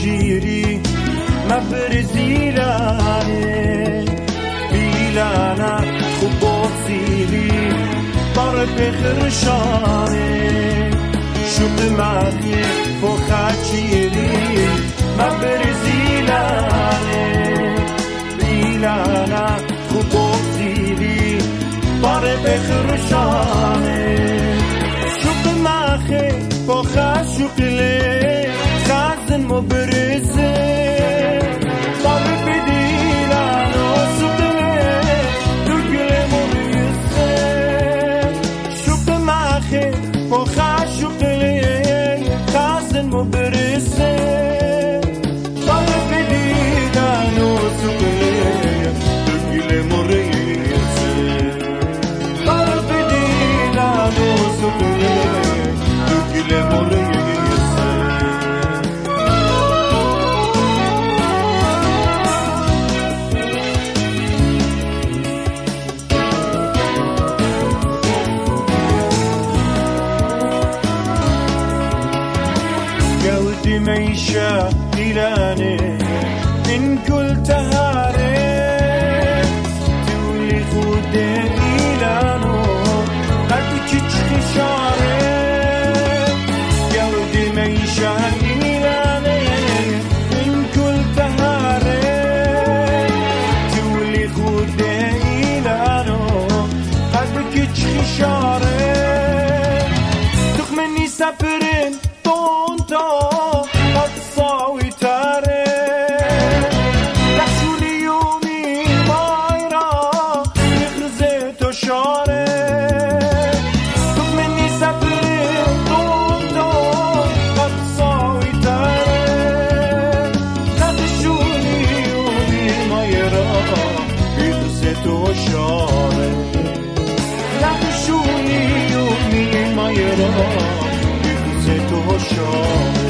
جيري ما برزيلاني بيلانا خبوصيلي طرب خرشاني شوق معي بخاتشيري ما برزيلاني بيلانا خبوصيلي طرب خرشاني شوق معي بخاتشيري خازن مبرزي طرب ديلانا وسقلي دقلي مريزي شوق معي بخاتشيري خازن مبرزي طرب ديلانا وسقلي دقلي مريزي طرب ديلانا وسقلي دقلي مريزي قلبي ميشا إلاني إن قلت هاري تولي خودي إلانو قدك تشخشاري قلبي ميشا إلاني إن قلت هاري تولي خودي إلانو قدك تشخشاري تخمني سابرين قصاوي تاري لحشولي يومي مايرا يخرزيت وشاري طب مني سبرين طوندو قصاوي تاري لحشولي يومي مايرا يخرزيت وشاري لحشولي يومي مايرا يخرزيت وشاري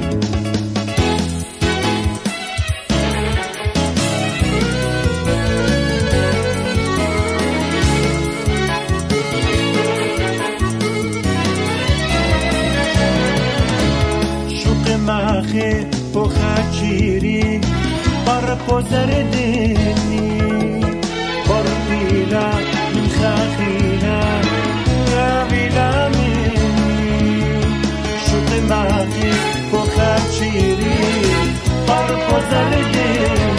ماخي بخاتشيري بربو زردني بربيلا من خاخينا غابيلا مني شوق ماخي بخاتشيري بربو زردني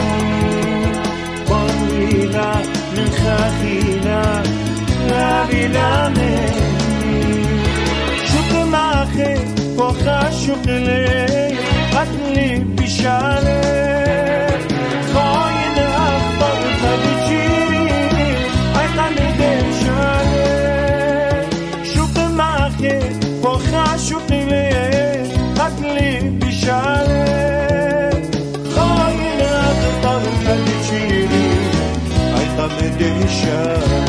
بربيلا من خاخينا غابيلا مني شوق ماخي بخاتشيري قتلي بشاري خاين أخطر خليجيري عيقان ديشاري شوق معخي بخا شوقلي قتلي بشاري خاين أخطر خليجيري عيقان ديشاري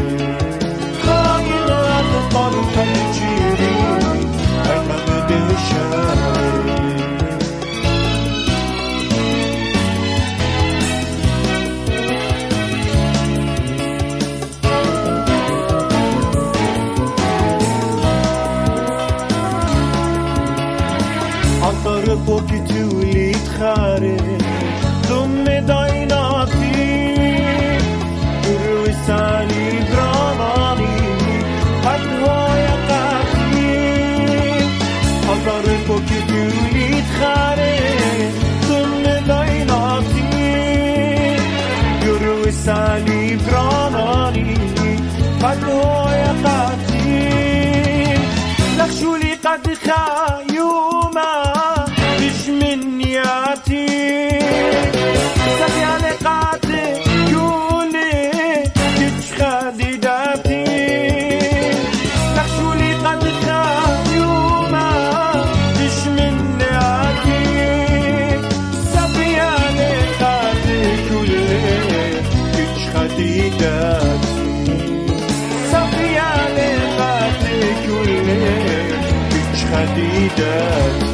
خاين أخطر خليجيري عيقان ديشاري عطر بوكي تولي تخاري ضم دايناتي دروي سالي براناني حدوايا قاتي عطر بوكي تولي تخاري ضم دايناتي دروي سالي براناني حدوايا قاتي لخشولي قد خايوما منياتي سبي على قاتي يولي تشخدي داتي لخشولي قد خايوما تش منياتي سبي على قاتي يولي تشخدي داتي سبي على قاتي يولي تشخدي داتي